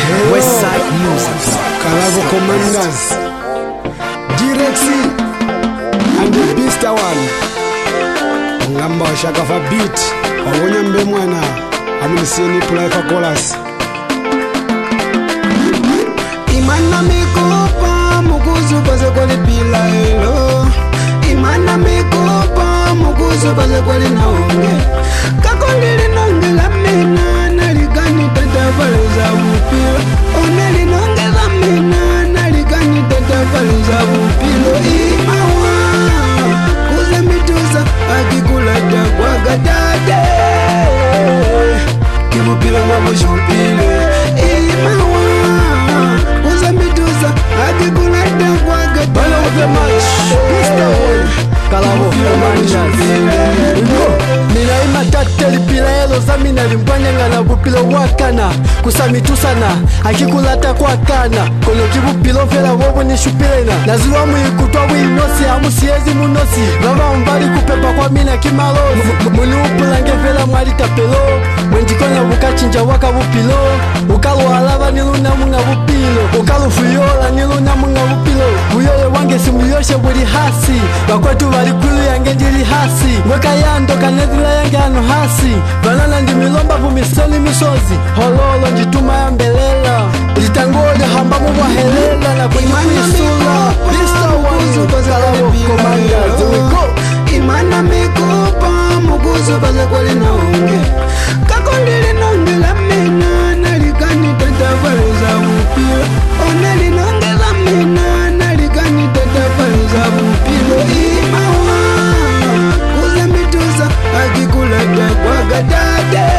Westside Music. Kalavo Commanders, Direxi, and the Beast One. Ngamba shaka fa beat, wawonya mbe mwana, amunisini pula fa chorus. Imana mikopa, mukuzu pase kwa lipila elo. Imana mikopa, mukuzu pase kwa linaonge. Kakondili nonge la mena, naligani tata valeza upilo. Oneli nonge la mena, naligani tata valeza upilo. Imawa, kuze mitusa, akikulata kwa gadade. Kibupilo mabushupile. Imawa, kuze mitusa, akikulata kwa gadade. Follow the match. Kalavo Mina imatate lipila elo zamina limbanyanga na bupilo wakana kusamitusana akikulata kwa kana kono kibupilo vela wobo ni shupilena naziwa mwikutwa winosi amusiezi munosi vava mbali kupepa kwa mina kimalozi muni upulange vela mwali tapelo mwenjikonya bukachinja waka bupilo ukalu alava niluna munga bupilo ukalu fuyola niluna munga bupilo buyoye wange simuyoshe buli hasi bakwetu bali kulu yange ndili hasi mweka yando kanezila yange ano hasi vanana ndi milomba vumisoni misozi hololo njituma ya mbelela litangole hamba mubwa helela na kwenye kuisula Mr. One Kalavo Commanders. Imana mikopa mukuzu pase kwa linaonge. Kakondili nonge la mena, naligani tata valeza upilo. Oneli nonge la mena, naligani tata valeza upilo. Imawa, kuze mitusa, akikulata kwa gadade.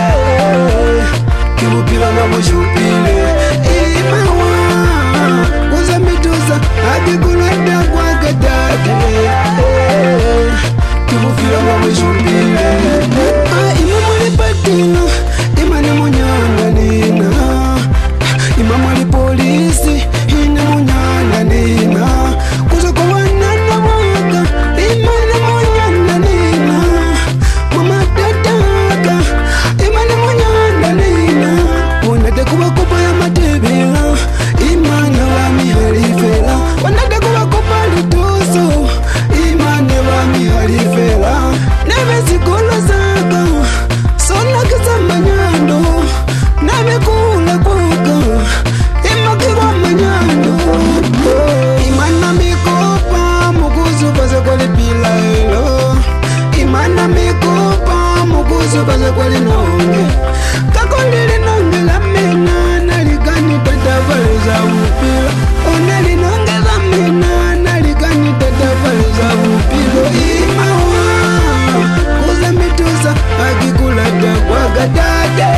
Kibupilo mabushupile. Imawa, kuze mitusa, akikulata kwa gadade. Kibupilo mabushupile. Imamuli patina, imane munyanda nina. Imamuli polisi, ine munyanda nina. Kuzo kwa wanana waka, imane munyanda nina. Mama tataka, imane munyanda nina. Wanate kuwa kupa ya matebela, imane wa mihalifela. Wanate kuwa kupa lituso, imane wa mihalifela. Neve sikolo zaka, sona kisa manyando. Neve kula kuka, imakiwa manyando. Imana mikopa, mukuzu pase kwa lipila elo. Imana mikopa, mukuzu pase kwa linaonge. Kakondili nonge la mena, naligani tata valeza upilo. Oneli nonge la mena, naligani tata valeza upilo. Imawa, kuze mitusa, akikulata kwa gadade.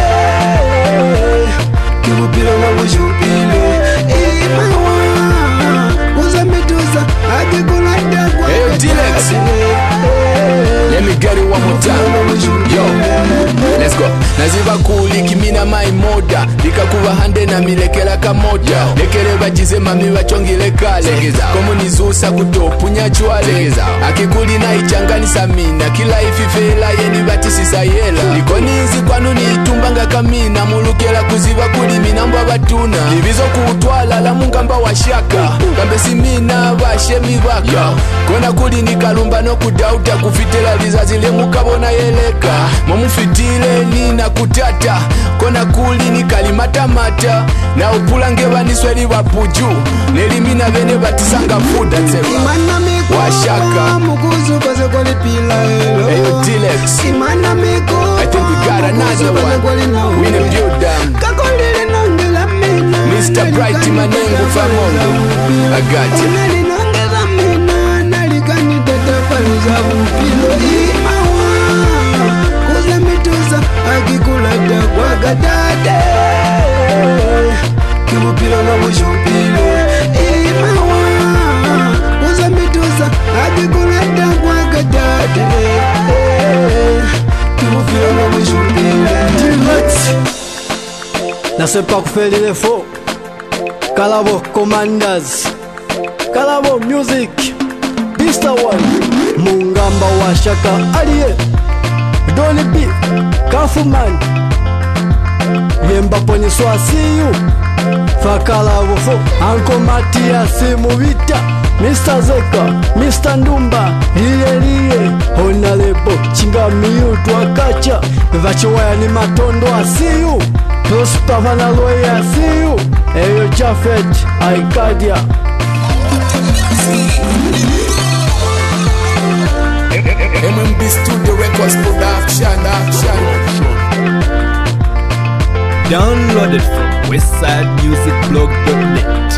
Kibupilo mabushupile. Imawa, kuze mitusa, akikulata kwa Hey, Dilex. Let me get it one more time. Yo, let's go. Naziva kuliki mina mai moda likakuva hande na milekela kamota lekele bajize mami bachongile kale komunizusa kutopunya chwale akikuli na ichanganisa mina kila ififela yeni batisisa yela nikonizi kwanu niitumbanga kamina mulukela kuziva kuli minambwa batuna libizo kuutwala la mungamba wa shaka kambe simina bashemi baka kona kuli nikalumba no kudauta kufitela lizazile mukabona yeleka momufitile nina kutata kona kuli nikalimatamata na upulange banisweli bapuju nelimina bene batisanga fuda tseba Imana washaka mukuzu pase kwa lipila elo. Hey, Dilex. Imana mikopa, I think we got another one. We in the build Kakondili nonge la mena, Mr. Bright Manengo Famondo. I got you. Oneli nonge la mena, naligani tata valeza upilo. Imawa, kuze mitusa, akikulata kwa gadade. Kibupilo mabushupile. Imawa, kuze mitusa, akikulata kwa gadade. Kibupilo mabushupile. Na c'est pas faire les faux. Kalavo Commanders. Kalavo Music. Mr. One Mungamba wa Shaka Aliye Doni B Kafuman Yemba Pony Francois see you Fakalawofo Uncle Matias Muvita Mr. Zeka, Mr. Ndumba Liye Honorable Chingamiyu Twakacha Vachiwaya ni Matondo I see you Prosper Vanaloye I see you Eyo Jafet Aikadia MMB Studio Records Production. Downloaded from westsidemusicblog.net.